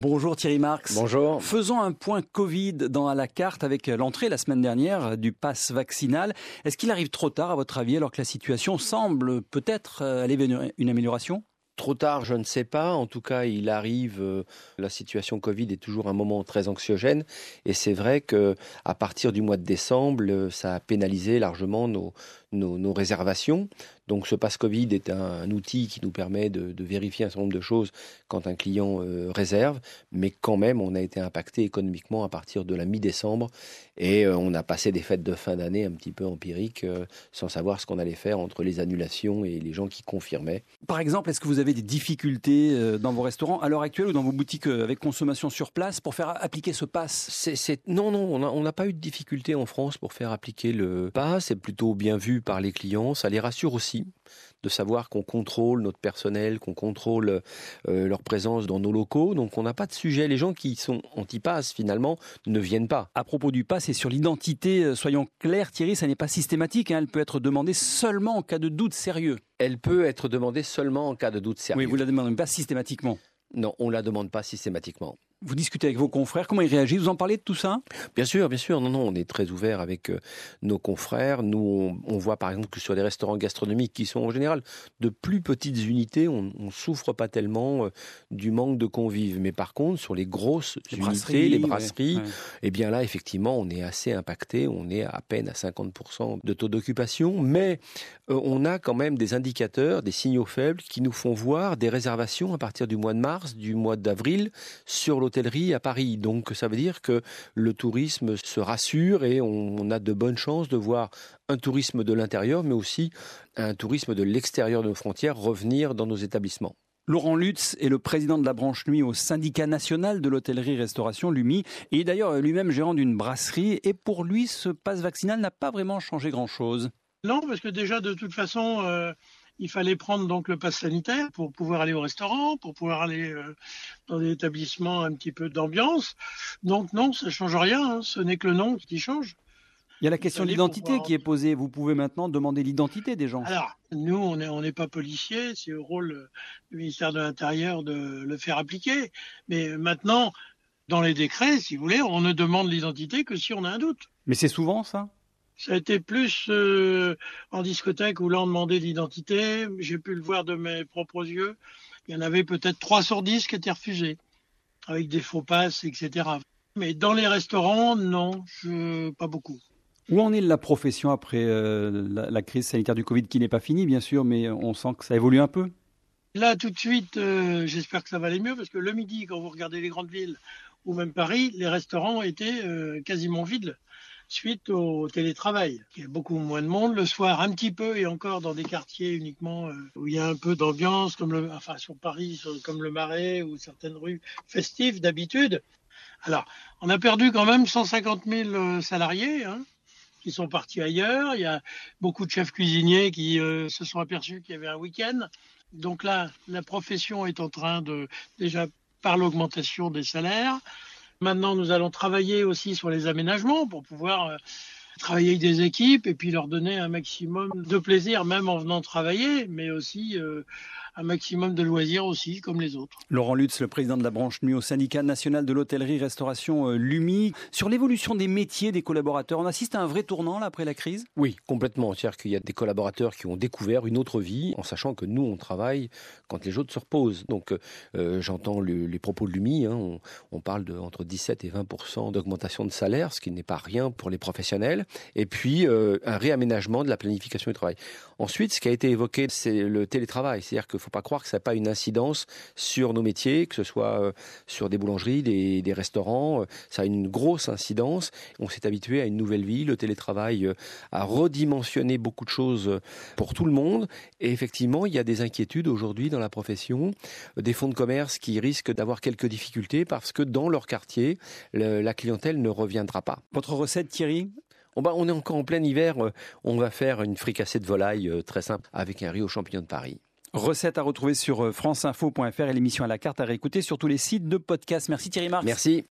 Bonjour Thierry Marx. Bonjour. Faisons un point Covid dans à la carte avec l'entrée la semaine dernière du pass vaccinal. Est-ce qu'il arrive trop tard à votre avis alors que la situation semble peut-être aller vers une amélioration ? Trop tard, je ne sais pas. En tout cas, il arrive. La situation Covid est toujours un moment très anxiogène. Et c'est vrai qu'à partir du mois de décembre, ça a pénalisé largement nos réservations. Donc ce pass Covid est un outil qui nous permet de vérifier un certain nombre de choses quand un client réserve. Mais quand même, on a été impacté économiquement à partir de la mi-décembre. Et on a passé des fêtes de fin d'année un petit peu empiriques sans savoir ce qu'on allait faire entre les annulations et les gens qui confirmaient. Par exemple, est-ce que vous avez des difficultés dans vos restaurants à l'heure actuelle ou dans vos boutiques avec consommation sur place pour faire appliquer ce pass ? Non, on n'a pas eu de difficulté en France pour faire appliquer le pass. C'est plutôt bien vu par les clients. Ça les rassure aussi de savoir qu'on contrôle notre personnel, qu'on contrôle leur présence dans nos locaux. Donc on n'a pas de sujet. Les gens qui sont anti-pass, finalement, ne viennent pas. À propos du pass et sur l'identité, soyons clairs, Thierry, ça n'est pas systématique. Elle peut être demandée seulement en cas de doute sérieux. Elle peut être demandée seulement en cas de doute sérieux. Oui, vous ne la demandez pas systématiquement. Non, on ne la demande pas systématiquement. Vous discutez avec vos confrères, comment ils réagissent ? Vous en parlez de tout ça ? Bien sûr. Non, on est très ouvert avec nos confrères. Nous, on voit par exemple que sur les restaurants gastronomiques qui sont en général de plus petites unités, on souffre pas tellement du manque de convives. Mais par contre, sur les grosses unités, les brasseries, ouais. Eh bien là, effectivement, on est assez impacté. On est à peine à 50% de taux d'occupation. Mais on a quand même des indicateurs, des signaux faibles qui nous font voir des réservations à partir du mois de mars, du mois d'avril sur l'hôtellerie à Paris. Donc ça veut dire que le tourisme se rassure et on a de bonnes chances de voir un tourisme de l'intérieur, mais aussi un tourisme de l'extérieur de nos frontières revenir dans nos établissements. Laurent Lutz est le président de la branche nuit au syndicat national de l'hôtellerie-restauration, l'UMI. Il est d'ailleurs lui-même gérant d'une brasserie. Et pour lui, ce pass vaccinal n'a pas vraiment changé grand-chose. Non, parce que déjà, de toute façon, il fallait prendre donc le pass sanitaire pour pouvoir aller au restaurant, pour pouvoir aller dans des établissements un petit peu d'ambiance. Donc non, ça ne change rien. Ce n'est que le nom qui change. Il y a la question de l'identité qui est posée. Vous pouvez maintenant demander l'identité des gens. Alors, nous, on n'est pas policiers. C'est le rôle du ministère de l'Intérieur de le faire appliquer. Mais maintenant, dans les décrets, si vous voulez, on ne demande l'identité que si on a un doute. Mais c'est souvent ça ? Ça a été plus en discothèque où là on demandait l'identité. J'ai pu le voir de mes propres yeux. Il y en avait peut-être 3 sur 10 qui étaient refusés, avec des faux passes, etc. Mais dans les restaurants, non, pas beaucoup. Où en est la profession après la crise sanitaire du Covid qui n'est pas finie, bien sûr, mais on sent que ça évolue un peu ? Là, tout de suite, j'espère que ça va aller mieux, parce que le midi, quand vous regardez les grandes villes, ou même Paris, les restaurants étaient quasiment vides. Suite au télétravail. Il y a beaucoup moins de monde le soir, un petit peu, et encore dans des quartiers uniquement où il y a un peu d'ambiance, sur Paris, comme le Marais ou certaines rues festives d'habitude. Alors, on a perdu quand même 150 000 salariés qui sont partis ailleurs. Il y a beaucoup de chefs cuisiniers qui se sont aperçus qu'il y avait un week-end. Donc là, la profession est en train déjà par l'augmentation des salaires. Maintenant, nous allons travailler aussi sur les aménagements pour pouvoir travailler avec des équipes et puis leur donner un maximum de plaisir, même en venant travailler, mais aussi un maximum de loisirs aussi, comme les autres. Laurent Lutz, le président de la branche nuit au syndicat national de l'hôtellerie-restauration, l'UMI. Sur l'évolution des métiers des collaborateurs, on assiste à un vrai tournant là, après la crise ? Oui, complètement. C'est-à-dire qu'il y a des collaborateurs qui ont découvert une autre vie en sachant que nous, on travaille quand les autres se reposent. Donc, j'entends les propos de l'UMI. On parle entre 17 et 20% d'augmentation de salaire, ce qui n'est pas rien pour les professionnels. Et puis, un réaménagement de la planification du travail. Ensuite, ce qui a été évoqué, c'est le télétravail. C'est-à-dire qu'il ne faut pas croire que ça n'a pas une incidence sur nos métiers, que ce soit sur des boulangeries, des restaurants. Ça a une grosse incidence. On s'est habitué à une nouvelle vie. Le télétravail a redimensionné beaucoup de choses pour tout le monde. Et effectivement, il y a des inquiétudes aujourd'hui dans la profession, des fonds de commerce qui risquent d'avoir quelques difficultés parce que dans leur quartier, la clientèle ne reviendra pas. Votre recette, Thierry ? On est encore en plein hiver. On va faire une fricassée de volaille très simple avec un riz aux champignons de Paris. Recette à retrouver sur franceinfo.fr et l'émission à la carte à réécouter sur tous les sites de podcast. Merci Thierry Marx. Merci.